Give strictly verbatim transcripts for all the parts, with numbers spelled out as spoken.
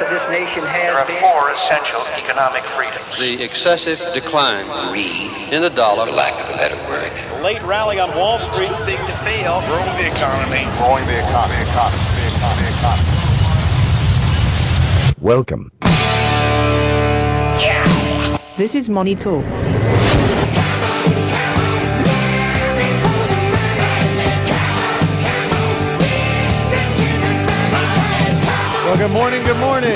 this nation has There are been. four essential economic freedoms. The excessive decline Greed, in the dollar, for lack of a better word. The late rally on Wall Street. Too big to fail. Growing the economy. Growing the economy. Economy. The economy. Economy. Welcome. This is Money Talks. Well, good morning, good morning.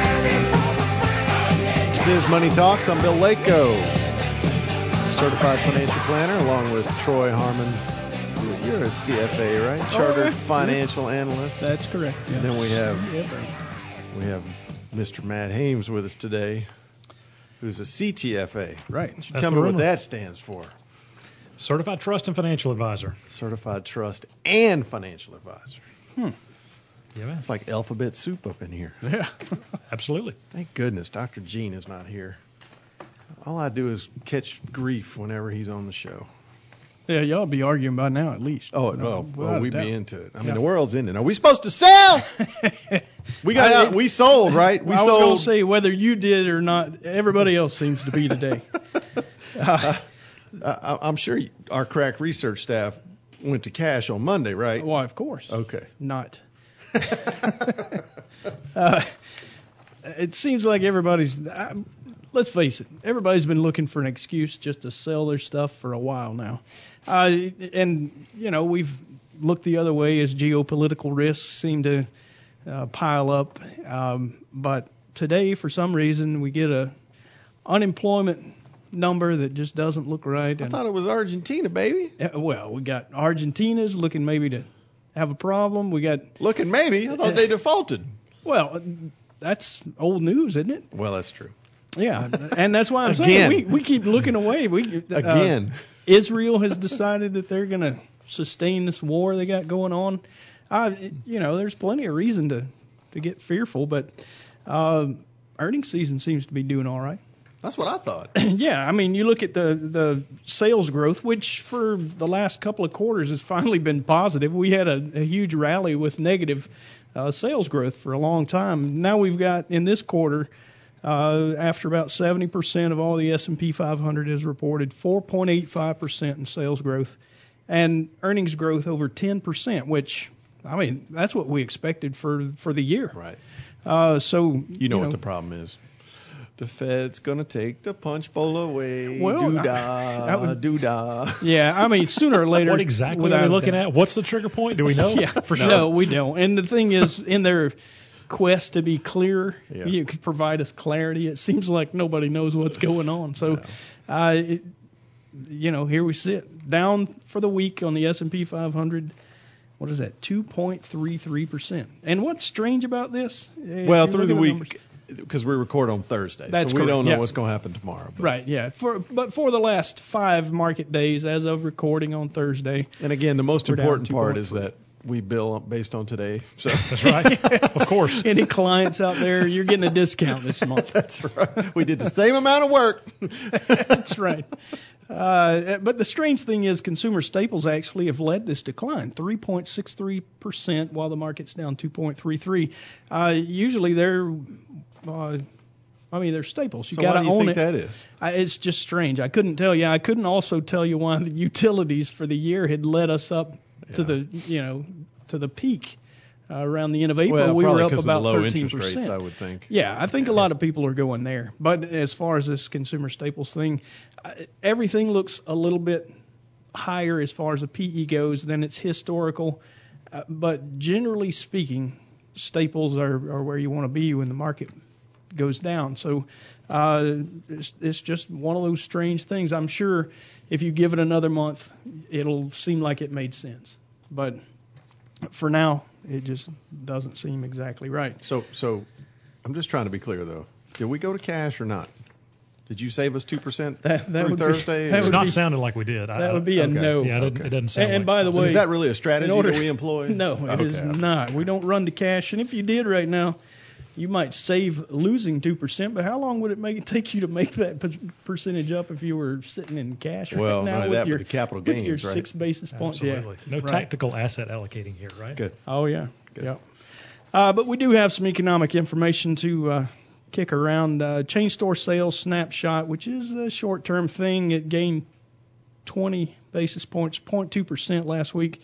This is Money Talks. I'm Bill Lako, certified financial planner, along with Troy Harmon. You're a C F A, right? Chartered oh, right. Financial yeah. Analyst. That's correct. And yes. then we have yeah, we have Mister Matt Hames with us today, who's a C T F A. Right. That's Tell me what that stands for. Certified Trust and Financial Advisor. Certified Trust and Financial Advisor. Hmm. Yeah, man. It's like alphabet soup up in here. Yeah, absolutely. Thank goodness Doctor Gene is not here. All I do is catch grief whenever he's on the show. Yeah, y'all be arguing by now at least. Oh, no, well, well, we be into it. I mean, yeah. the world's in it. Are we supposed to sell? we got out. We sold, right? We I sold. was going to say whether you did or not. Everybody else seems to be today. uh, I, I'm sure our crack research staff went to cash on Monday, right? Well, of course. Okay. Not. uh, it seems like everybody's. Uh, let's face it. Everybody's been looking for an excuse just to sell their stuff for a while now, uh, and you know we've looked the other way as geopolitical risks seem to uh, pile up. Um, but today, for some reason, we get a unemployment number that just doesn't look right. I and, thought it was Argentina, baby. Uh, well, we got Argentina's looking maybe to have a problem. We got looking maybe. I thought they defaulted. Well, that's old news, isn't it? Well, that's true. Yeah, and that's why I'm Again. saying we, we keep looking away. We uh, Again. Israel has decided that they're going to sustain this war they got going on. Uh, you know, there's plenty of reason to, to get fearful, but uh, earnings season seems to be doing all right. That's what I thought. Yeah, I mean, you look at the, the sales growth, which for the last couple of quarters has finally been positive. We had a, a huge rally with negative uh, sales growth for a long time. Now we've got in this quarter, uh, after about seventy percent of all the S and P five hundred is reported, four point eight five percent in sales growth and earnings growth over ten percent, which, I mean, that's what we expected for, for the year. Right. Uh, so You know, you know what the problem is. The Fed's going to take the punch bowl away. Well, doo-dah, would, doo-dah. Yeah, I mean, sooner or later. What exactly are we looking at? What's the trigger point? Do we know? Yeah, for sure. No, we don't. And the thing is, in their quest to be clear, yeah. you could provide us clarity. It seems like nobody knows what's going on. So, yeah. uh, it, you know, here we sit. Down for the week on the S and P five hundred. What is that? two point three three percent. And what's strange about this? Well, through the week. Because we record on Thursday, That's so we correct. don't know yeah. what's going to happen tomorrow. But. Right, yeah. For But for the last five market days, as of recording on Thursday. And again, the most important part is that we bill based on today. So That's right. Of course. Any clients out there, you're getting a discount this month. That's right. We did the same amount of work. That's right. Uh, but the strange thing is consumer staples actually have led this decline, three point six three percent, while the market's down two point three three. Uh, usually they're, uh, I mean, they're staples. You so got to own it. Why do you think it. that is? I, it's just strange. I couldn't tell you. I couldn't also tell you why the utilities for the year had led us up yeah. to the, you know, to the peak. Uh, around the end of April, well, we were up about about low thirteen percent. Interest rates, I would think. Yeah, I think yeah. a lot of people are going there. But as far as this consumer staples thing, uh, everything looks a little bit higher as far as the P E goes than its historical. Uh, but generally speaking, staples are, are where you want to be when the market goes down. So uh, it's, it's just one of those strange things. I'm sure if you give it another month, it'll seem like it made sense. But for now, it just doesn't seem exactly right. So, so I'm just trying to be clear, though. Did we go to cash or not? Did you save us two percent that, that through Thursday? Be, that it's would not be, sounding like we did. That I, would be I, a okay. no. Yeah, it, okay. it doesn't sound and, and like by the so way, is that really a strategy order, that we employ? No, it okay, is not. We don't run to cash. And if you did right now, you might save losing two percent, but how long would it make take you to make that per- percentage up if you were sitting in cash right well, now with that, your, the capital gains, with your right? six basis points? Absolutely. Yeah. No right. tactical asset allocating here, right? Good. Oh, yeah. Good. Yep. Uh, but we do have some economic information to uh, kick around. Uh, chain store sales snapshot, which is a short-term thing. It gained twenty basis points, zero point two percent last week,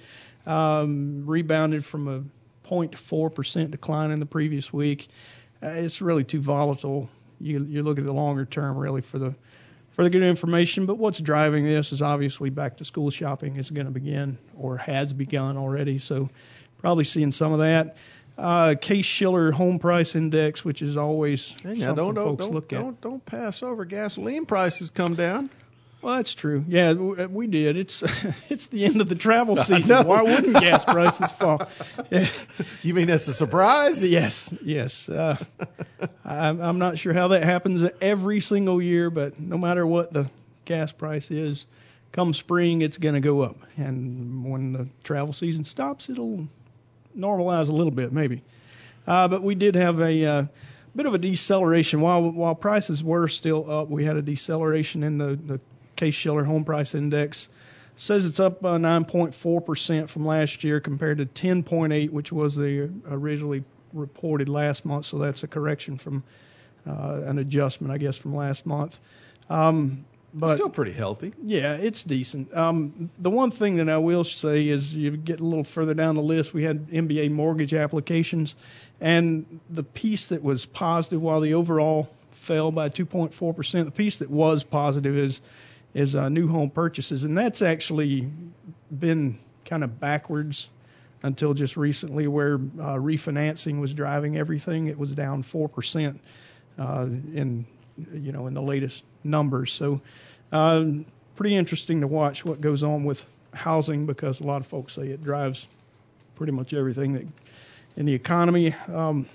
um, rebounded from a zero point four percent decline in the previous week. Uh, it's really too volatile. You, you look at the longer term, really, for the for the good information. But what's driving this is obviously back-to-school shopping is going to begin or has begun already. So probably seeing some of that. Uh, Case-Shiller Home Price Index, which is always Hey, something now don't don't folks don't, look at. don't don't pass over gasoline prices come down. Well, that's true. Yeah, w- we did. It's it's the end of the travel I season. know. Why wouldn't gas prices fall? Yeah. You mean that's a surprise? Yes, yes. Uh, I'm, I'm not sure how that happens every single year, but no matter what the gas price is, come spring, it's going to go up. And when the travel season stops, it'll normalize a little bit, maybe. Uh, but we did have a uh, bit of a deceleration. While while prices were still up, we had a deceleration in the, the Case-Shiller Home Price Index. Says it's up uh, nine point four percent from last year compared to ten point eight, which was the originally reported last month. So that's a correction from uh, an adjustment, I guess, from last month. Um, but Still pretty healthy. yeah, it's decent. Um, the one thing that I will say is you get a little further down the list, we had M B A mortgage applications, and the piece that was positive while the overall fell by two point four percent, the piece that was positive is is uh, new home purchases, and that's actually been kind of backwards until just recently, where uh, refinancing was driving everything. It was down four percent uh, in you know in the latest numbers. So uh, pretty interesting to watch what goes on with housing, because a lot of folks say it drives pretty much everything that in the economy. Um,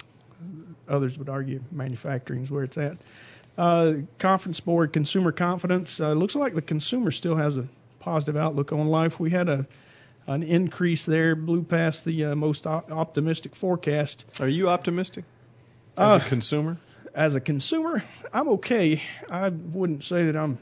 others would argue manufacturing is where it's at. Uh, Conference Board Consumer Confidence. Uh, looks like the consumer still has a positive outlook on life. We had a an increase there, blew past the uh, most op- optimistic forecast. Are you optimistic as Uh, a consumer? As a consumer, I'm okay. I wouldn't say that I'm,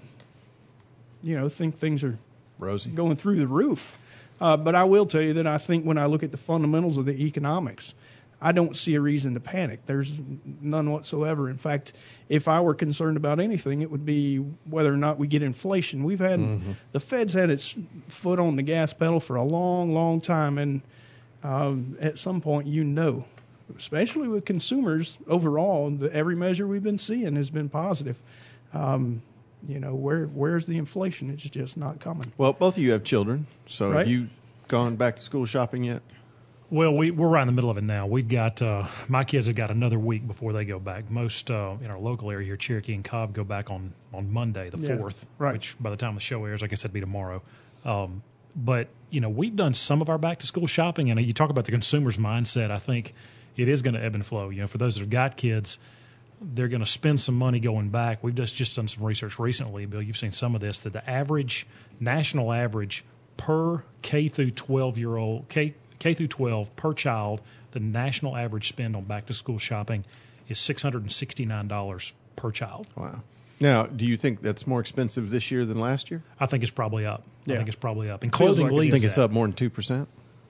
you know, think things are Rosie. going through the roof. Uh, but I will tell you that I think when I look at the fundamentals of the economics, I don't see a reason to panic. There's none whatsoever. In fact, if I were concerned about anything, it would be whether or not we get inflation. We've had Mm-hmm. the Fed's had its foot on the gas pedal for a long, long time, and um, at some point, you know, especially with consumers overall, the, every measure we've been seeing has been positive. Um, you know, where where's the inflation? It's just not coming. Well, both of you have children, so Right. have you gone back to school shopping yet? Well, we, we're right in the middle of it now. We've got, uh, my kids have got another week before they go back. Most uh, in our local area here, Cherokee and Cobb, go back on, on Monday, the Yeah, fourth, right. which by the time the show airs, I guess it'd be tomorrow. Um, but, you know, we've done some of our back-to-school shopping, and you talk about the consumer's mindset. I think it is going to ebb and flow. You know, for those that have got kids, they're going to spend some money going back. We've just, just done some research recently, Bill. You've seen some of this, that the average, national average per K through twelve-year-old, K K through twelve per child, the national average spend on back-to-school shopping is six hundred sixty-nine dollars per child. Wow. Now, do you think that's more expensive this year than last year? I think it's probably up. Yeah. I think it's probably up. And Feels clothing like it. leads I think it's that. up more than two percent.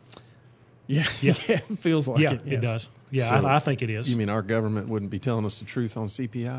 Yeah, Yeah. yeah, it feels like Yeah, it. it yes. does. Yeah, So, I, I think it is. You mean our government wouldn't be telling us the truth on C P I?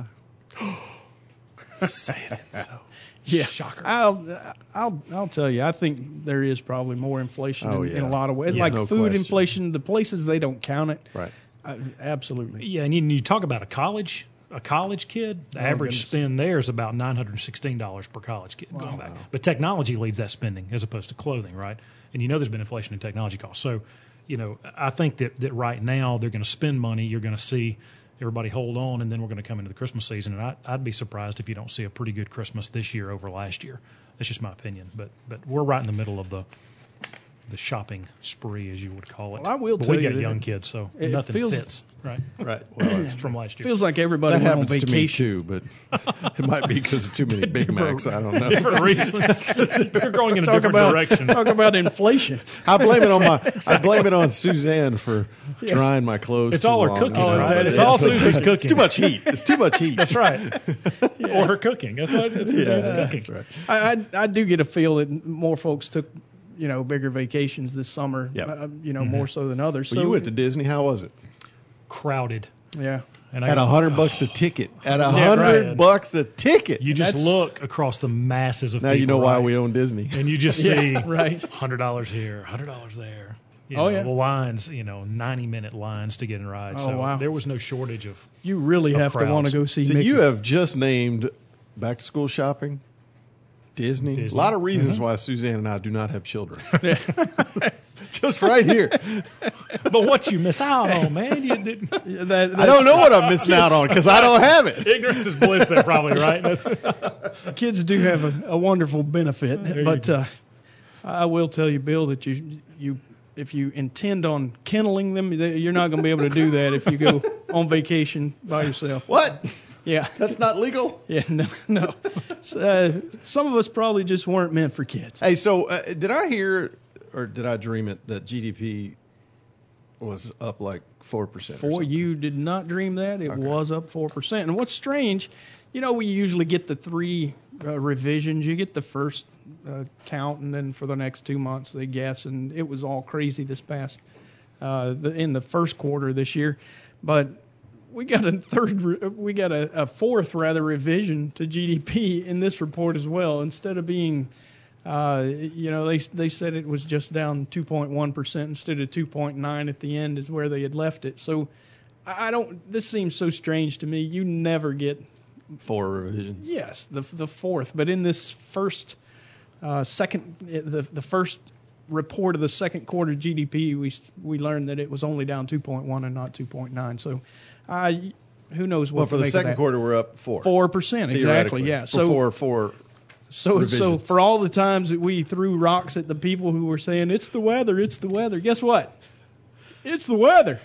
Say it so. Yeah, Shocker. I'll, I'll, I'll tell you. I think there is probably more inflation Oh, in, in yeah. a lot of ways, Yeah, like no food question. inflation. The places they don't count it. Right. I, absolutely. Yeah, and you, you talk about a college, a college kid. The Oh, average goodness. spend there is about nine hundred sixteen dollars per college kid going back. But technology leads that spending as opposed to clothing, right? And you know there's been inflation in technology costs. So, you know, I think that, that right now they're going to spend money. You're going to see everybody hold on, and then we're going to come into the Christmas season. And I, I'd be surprised if you don't see a pretty good Christmas this year over last year. That's just my opinion. But but we're right in the middle of the the shopping spree, as you would call it. Well, I will but tell we you got that young it- kids, so it nothing feels- fits, right? Right. Well, that's From last year. Feels like everybody that went on happens to me vacation. too, but it might be because of too many Big Macs. I don't know. Different reasons. You're going in a Talk different about direction. talk about inflation. I blame it on my. I blame it on Suzanne for drying my clothes. It's too all her long, cooking, you know, right? but It's all Susan's It's cooking. too much heat. It's too much heat. That's right. Or her cooking. That's what it's, Yeah, it's cooking. that's right. I, I I do get a feel that more folks took you know, bigger vacations this summer. Yep. Uh, you know, more so than others. Well, so you went to Disney. How was it? Crowded. Yeah. And At I, a hundred bucks a ticket. At a Yeah, hundred right. bucks a ticket. you just That's- look across the masses of now people. you know why right? we own Disney. And you just Yeah, see right. hundred dollars here, hundred dollars there. You Oh, know, yeah. the lines, you know, ninety minute lines to get in rides. Oh, so wow. there was no shortage of. You really Of have to want to crowds. go see So Mickey. you have just named back to school shopping, Disney. Disney. A lot of reasons why Suzanne and I do not have children. Just right here. But what you miss out on, man? You didn't. that, I don't know what I'm missing out on because I don't have it. Ignorance is bliss, there probably, right? That's, kids do have a, a wonderful benefit, There you but go. uh, I will tell you, Bill, that you you if you intend on kenneling them, you're not going to be able to do that if you go on vacation by yourself. What? Yeah, That's not legal? yeah, no, no. Uh, some of us probably just weren't meant for kids. Hey, so uh, did I hear or did I dream it that G D P was up like four percent? For you did not dream that. It Okay. was up four percent. And what's strange, you know, we usually get the three uh, revisions. You get the first uh, count, and then for the next two months they guess. And it was all crazy this past, uh, the, in the first quarter this year. But we got a third, re- we got a, a fourth rather revision to G D P in this report as well. Instead of being, uh, you know, they they said it was just down two point one percent instead of two point nine at the end is where they had left it. So I I don't. This seems so strange to me. You never get Four revisions. yes the the fourth, but in this first uh, second the the first report of the second quarter G D P, we we learned that it was only down two point one and not two point nine. So, uh, who knows what Well, for to the make of second that. quarter, we're up four. Four percent exactly. Theoretically. Yeah. So Before four. so so revisions. for all the times that we threw rocks at the people who were saying it's the weather, it's the weather. Guess what? It's the weather.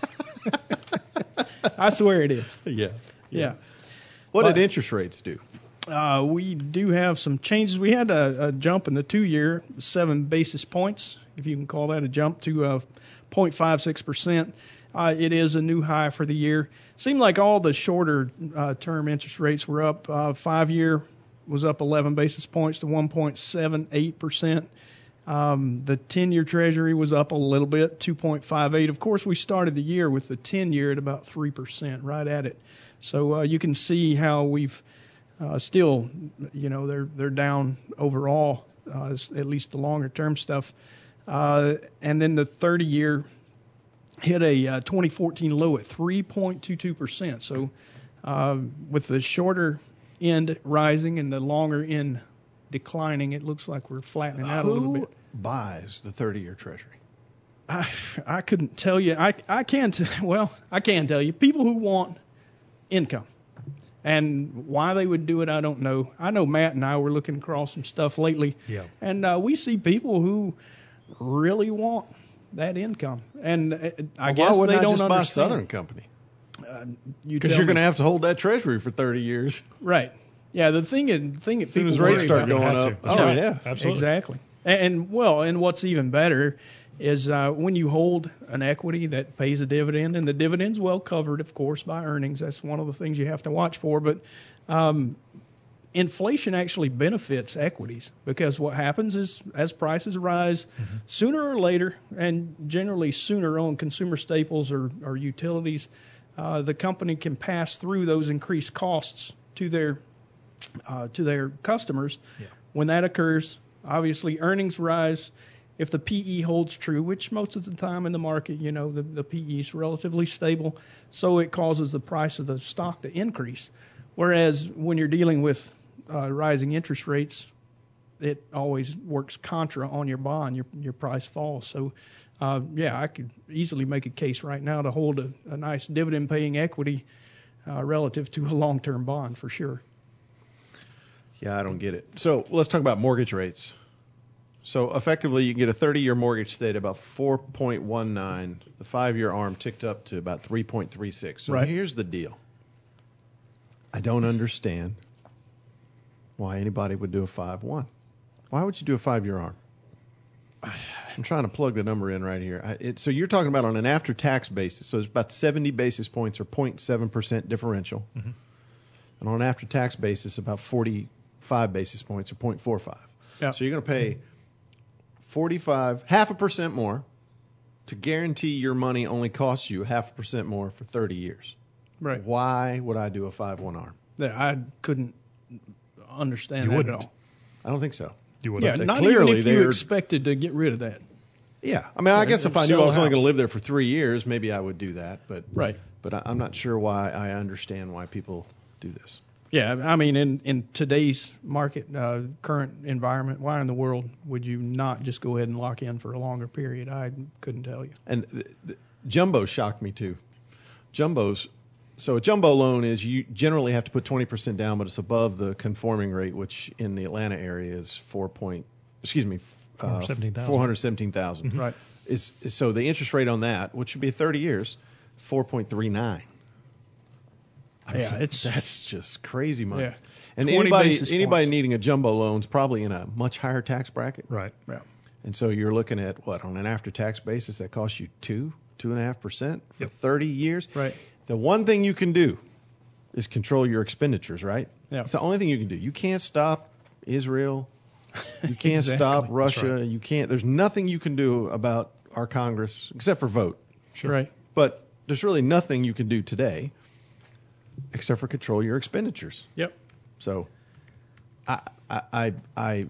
I swear it is. Yeah. Yeah. What But- did interest rates do? Uh, we do have some changes. We had a, a jump in the two-year, seven basis points, if you can call that a jump, to uh, zero point five six percent. Uh, it is a new high for the year. Seemed like all the shorter uh, term interest rates were up. Uh, five-year was up eleven basis points to one point seven eight percent. Um, the ten-year Treasury was up a little bit, two point five eight. Of course, we started the year with the ten-year at about three percent, right at it. So uh, you can see how we've uh, still, you know, they're they're down overall, uh, at least the longer-term stuff. Uh, and then the thirty-year hit a uh, twenty fourteen low at three point two two percent. So uh, with the shorter end rising and the longer end declining, it looks like we're flattening out a little Who bit. buys the thirty-year Treasury? I, I couldn't tell you. I I can t- well I can tell you. People who want income, and why they would do it, I don't know. I know Matt and I were looking across some stuff lately, Yeah. and uh, we see people who really want that income, and uh, I Well, guess why wouldn't they I don't just buy understand. Southern Company? You Because tell you're me. going to have to hold that Treasury for thirty years. Right. Yeah, the thing is, thing that As soon people as rates worry start about- going have up. to. Oh, That's right. yeah. Absolutely. Exactly. And, and well, and what's even better is uh, when you hold an equity that pays a dividend, and the dividend's well covered, of course, by earnings. That's one of the things you have to watch for. But um, inflation actually benefits equities because what happens is as prices rise, Mm-hmm. sooner or later, and generally sooner on consumer staples or, or utilities, uh, the company can pass through those increased costs to their uh, to their customers. Yeah. When that occurs, obviously earnings rise. If the P E holds true, which most of the time in the market, you know, the, the P E is relatively stable, so it causes the price of the stock to increase. Whereas when you're dealing with uh, rising interest rates, it always works contra on your bond. Your your price falls. So, uh, yeah, I could easily make a case right now to hold a, a nice dividend-paying equity uh, relative to a long-term bond for sure. Yeah, I don't get it. So let's talk about mortgage rates. So effectively, you can get a thirty-year mortgage today at about four point one nine. The five-year arm ticked up to about three point three six. So Right. here's the deal. I don't understand why anybody would do a five one. Why would you do a five-year arm? I'm trying to plug the number in right here. I, it, so you're talking about on an after-tax basis. So it's about seventy basis points or zero point seven percent differential. Mm-hmm. And on an after-tax basis, about forty-five basis points or zero point four five. Yeah. So you're going to pay forty-five, half a percent more to guarantee your money only costs you half a percent more for thirty years. Right. Why would I do a five one arm? Yeah, I couldn't understand You that wouldn't. at all. I don't think so. You would Yeah, They not clearly even if you they're- expected to get rid of that. Yeah. I mean, I Yeah, guess if I sell knew I was a only house. going to live there for three years, maybe I would do that. But Right. But I, I'm not sure why I understand why people do this. Yeah, I mean, in, in today's market, uh, current environment, why in the world would you not just go ahead and lock in for a longer period? I couldn't tell you. And the, the, jumbo shocked me too. Jumbos. So a jumbo loan is you generally have to put twenty percent down, but it's above the conforming rate, which in the Atlanta area is four point. Excuse me, uh, four hundred seventeen thousand. Right. Is, is so the interest rate on that, which should be thirty years, four point three nine. Yeah, it's That's just crazy money. Yeah. And twenty anybody basis anybody points. needing a jumbo loan is probably in a much higher tax bracket. Right. yeah. And so you're looking at what on an after-tax basis that costs you two, two and a half percent for Yep. thirty years. Right. The one thing you can do is control your expenditures, right? Yeah. It's the only thing you can do. You can't stop Israel. You can't Exactly. stop That's Russia. right. You can't. There's nothing you can do about our Congress except for vote. Right. But there's really nothing you can do today except for control your expenditures. Yep. So, I I I I,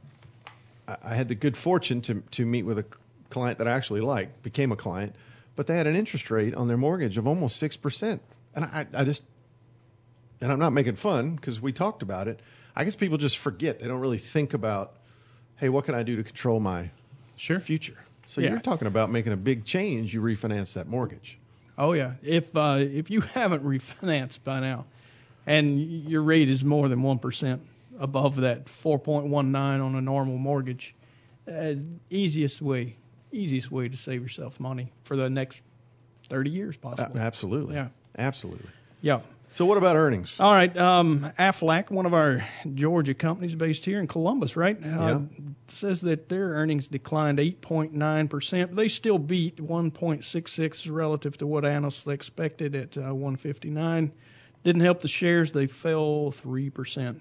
I had the good fortune to to meet with a client that I actually liked, became a client, but they had an interest rate on their mortgage of almost six percent, and I I just and I'm not making fun because we talked about it. I guess people just forget. They don't really think about, hey, what can I do to control my Sure. future? So Yeah. you're talking about making a big change. You refinance that mortgage. Oh yeah. If uh, if you haven't refinanced by now, and your rate is more than one percent above that four point one nine on a normal mortgage, uh, easiest way, easiest way to save yourself money for the next thirty years, Uh, possibly. absolutely. Yeah. Absolutely. Yeah. So what about earnings? All right. Um, Aflac, one of our Georgia companies based here in Columbus, right? Uh, Yeah. says that their earnings declined eight point nine percent. They still beat one point six six relative to what analysts expected at uh, one fifty-nine. Didn't help the shares. They fell three percent.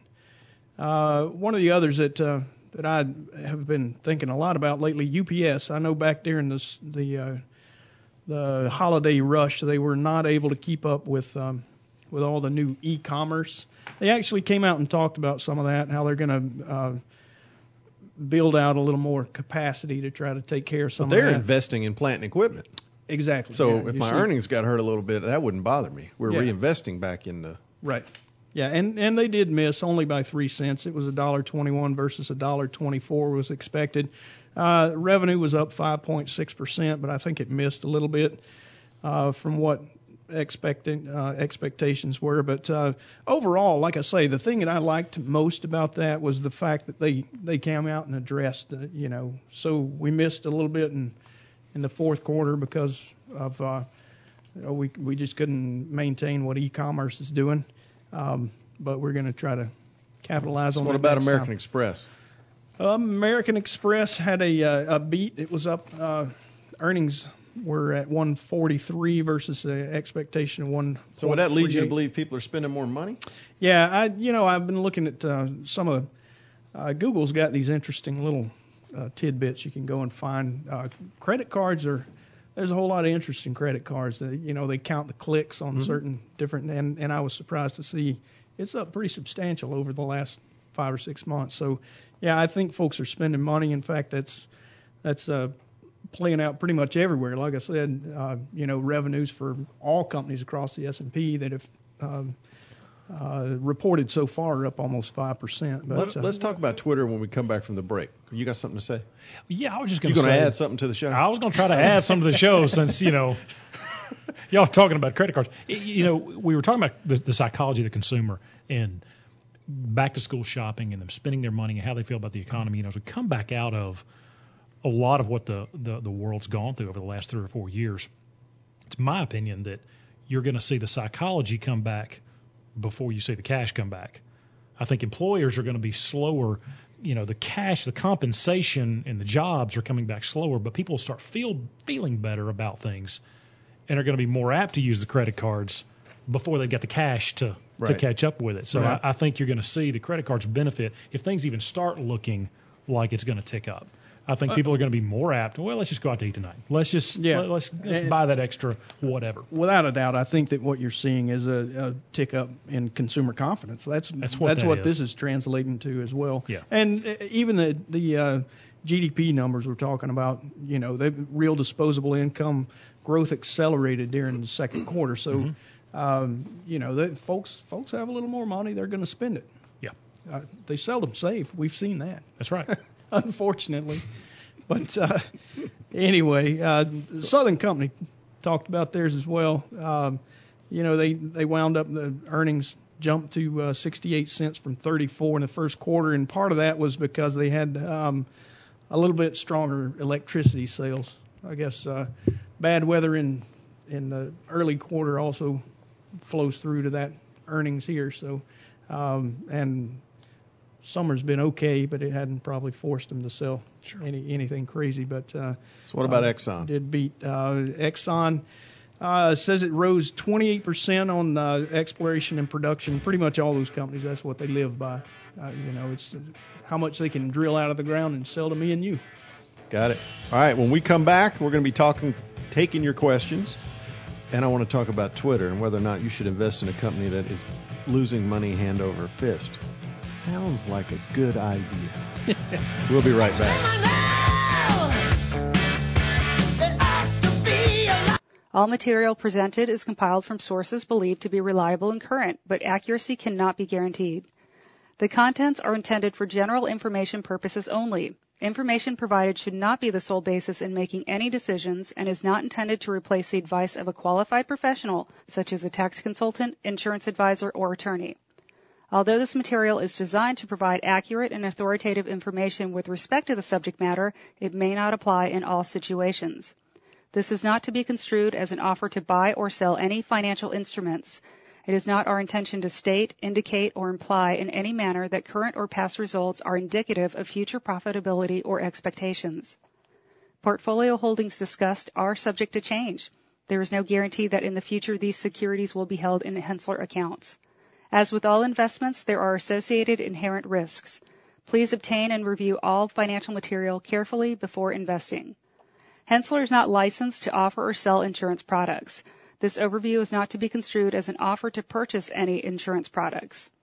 Uh, one of the others that uh, that I have been thinking a lot about lately, U P S. I know back during this, the uh, the holiday rush, they were not able to keep up with um, with all the new e-commerce. They actually came out and talked about some of that, how they're going to uh, build out a little more capacity to try to take care of some But they're of that. investing in plant and equipment. Exactly. So yeah, if you my see- earnings got hurt a little bit, that wouldn't bother me. We're Yeah. reinvesting back in the. Right. Yeah, and, and they did miss only by three cents. It was a dollar twenty-one versus a dollar twenty-four was expected. Uh, revenue was up five point six percent, but I think it missed a little bit uh, from what expecting uh, expectations were. But uh, overall, like I say, the thing that I liked most about that was the fact that they they came out and addressed, uh, you know, so we missed a little bit in in the fourth quarter because of uh, you know, we we just couldn't maintain what e-commerce is doing. Um, but we're going to try to capitalize on What that about next American time. Express? Um, American Express had a uh, a beat. It was up. Uh, earnings were at one forty-three versus an expectation of one. So would that lead you to believe people are spending more money? Yeah, I you know I've been looking at uh, some of the uh, Google's got these interesting little uh, tidbits you can go and find. Uh, credit cards are there's a whole lot of interest in credit cards. Uh, you know they count the clicks on Mhm. certain different and and I was surprised to see it's up pretty substantial over the last five or six months. So yeah, I think folks are spending money. In fact, that's that's uh, playing out pretty much everywhere. Like I said, uh, you know revenues for all companies across the S and P that have um, uh, reported so far are up almost five percent. But Let's, uh, let's talk about Twitter when we come back from the break. You got something to say? Yeah, I was just You going to going say. to add something to the show? I was going to try to add something to the show since, you know, y'all talking about credit cards. Y- You know, we were talking about the, the psychology of the consumer and back to school shopping and them spending their money and how they feel about the economy. You know, as we come back out of a lot of what the, the, the world's gone through over the last three or four years, it's my opinion that you're going to see the psychology come back before you see the cash come back. I think employers are going to be slower. You know, the cash, the compensation, and the jobs are coming back slower, but people start feel feeling better about things and are going to be more apt to use the credit cards before they get the cash to, to Right. catch up with it. So Right. I, I think you're going to see the credit cards benefit if things even start looking like it's going to tick up. I think people are going to be more apt. Well, let's just go out to eat tonight. Let's just Yeah. let, let's, let's buy that extra whatever. Without a doubt, I think that what you're seeing is a, a tick up in consumer confidence. That's That's what that's that what is. this is translating to as well. Yeah. And uh, even the the uh, G D P numbers we're talking about, you know, the real disposable income growth accelerated during the second quarter. So, Mm-hmm. um, you know, the folks folks have a little more money, they're going to spend it. Yeah, Uh, they seldom save. We've seen that. that's right. Unfortunately. But uh, anyway, uh, Southern Company talked about theirs as well. Um, you know, they, they wound up, the earnings jumped to uh, sixty-eight cents from thirty-four in the first quarter, and part of that was because they had um, a little bit stronger electricity sales. I guess uh, bad weather in in the early quarter also flows through to that earnings here. So, um, and summer's been okay, but it hadn't probably forced them to sell any anything crazy. But uh, So what about uh, Exxon? Did beat uh, Exxon. Uh, says it rose twenty-eight percent on uh, exploration and production. Pretty much all those companies, that's what they live by. Uh, you know, it's how much they can drill out of the ground and sell to me and you. Got it. All right, when we come back, we're going to be talking, taking your questions, and I want to talk about Twitter and whether or not you should invest in a company that is losing money hand over fist. Sounds like a good idea. We'll be right back. All material presented is compiled from sources believed to be reliable and current, but accuracy cannot be guaranteed. The contents are intended for general information purposes only. Information provided should not be the sole basis in making any decisions and is not intended to replace the advice of a qualified professional, such as a tax consultant, insurance advisor, or attorney. Although this material is designed to provide accurate and authoritative information with respect to the subject matter, it may not apply in all situations. This is not to be construed as an offer to buy or sell any financial instruments. It is not our intention to state, indicate, or imply in any manner that current or past results are indicative of future profitability or expectations. Portfolio holdings discussed are subject to change. There is no guarantee that in the future these securities will be held in Hensler accounts. As with all investments, there are associated inherent risks. Please obtain and review all financial material carefully before investing. Hensler is not licensed to offer or sell insurance products. This overview is not to be construed as an offer to purchase any insurance products.